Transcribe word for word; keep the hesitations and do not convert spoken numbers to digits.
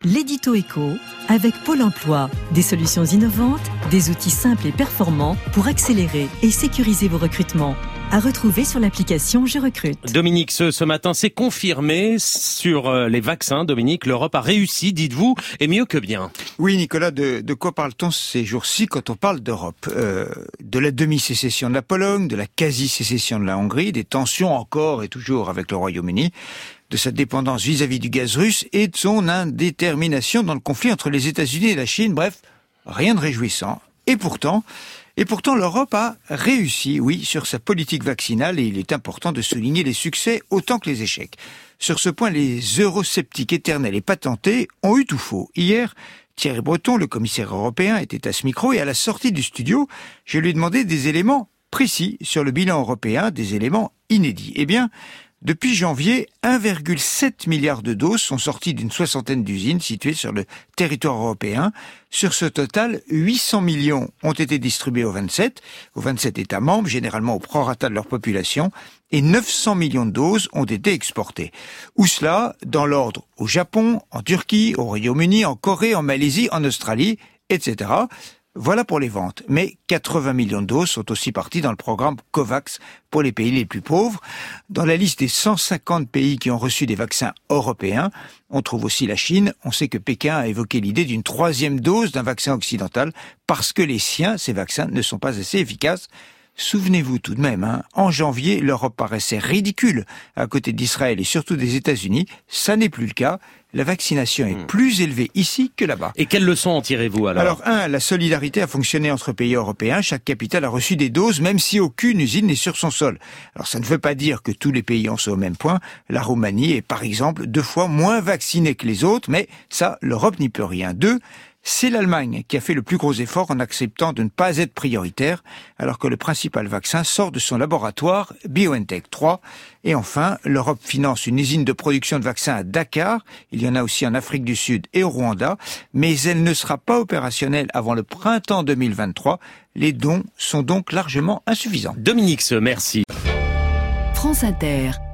L'édito éco avec Pôle emploi. Des solutions innovantes, des outils simples et performants pour accélérer et sécuriser vos recrutements. À retrouver sur l'application Je recrute. Dominique, ce, ce matin, c'est confirmé sur les vaccins. Dominique, l'Europe a réussi, dites-vous, et mieux que bien. Oui, Nicolas, de, de quoi parle-t-on ces jours-ci quand on parle d'Europe euh, De la demi-sécession de la Pologne, de la quasi-sécession de la Hongrie, des tensions encore et toujours avec le Royaume-Uni, de sa dépendance vis-à-vis du gaz russe et de son indétermination dans le conflit entre les États-Unis et la Chine. Bref, rien de réjouissant. Et pourtant... Et pourtant, l'Europe a réussi, oui, sur sa politique vaccinale et il est important de souligner les succès autant que les échecs. Sur ce point, les eurosceptiques éternels et patentés ont eu tout faux. Hier, Thierry Breton, le commissaire européen, était à ce micro et à la sortie du studio, je lui ai demandé des éléments précis sur le bilan européen, des éléments inédits. Eh bien, depuis janvier, un virgule sept milliard de doses sont sorties d'une soixantaine d'usines situées sur le territoire européen. Sur ce total, huit cents millions ont été distribués aux vingt-sept, aux vingt-sept États membres, généralement au prorata de leur population, et neuf cents millions de doses ont été exportées. Où cela, dans l'ordre au Japon, en Turquie, au Royaume-Uni, en Corée, en Malaisie, en Australie, et cetera. Voilà pour les ventes, mais quatre-vingts millions de doses sont aussi parties dans le programme COVAX pour les pays les plus pauvres. Dans la liste des cent cinquante pays qui ont reçu des vaccins européens, on trouve aussi la Chine. On sait que Pékin a évoqué l'idée d'une troisième dose d'un vaccin occidental parce que les siens, ces vaccins, ne sont pas assez efficaces. Souvenez-vous tout de même, hein, en janvier, l'Europe paraissait ridicule à côté d'Israël et surtout des États-Unis. Ça n'est plus le cas. La vaccination est plus élevée ici que là-bas. Et quelles leçons en tirez-vous alors ? Alors, un, la solidarité a fonctionné entre pays européens. Chaque capitale a reçu des doses, même si aucune usine n'est sur son sol. Alors, ça ne veut pas dire que tous les pays en sont au même point. La Roumanie est, par exemple, deux fois moins vaccinée que les autres, mais ça, l'Europe n'y peut rien. Deux, c'est l'Allemagne qui a fait le plus gros effort en acceptant de ne pas être prioritaire, alors que le principal vaccin sort de son laboratoire BioNTech trois. Et enfin, l'Europe finance une usine de production de vaccins à Dakar. Il y en a aussi en Afrique du Sud et au Rwanda, mais elle ne sera pas opérationnelle avant le printemps deux mille vingt-trois. Les dons sont donc largement insuffisants. Dominique, merci. France Inter.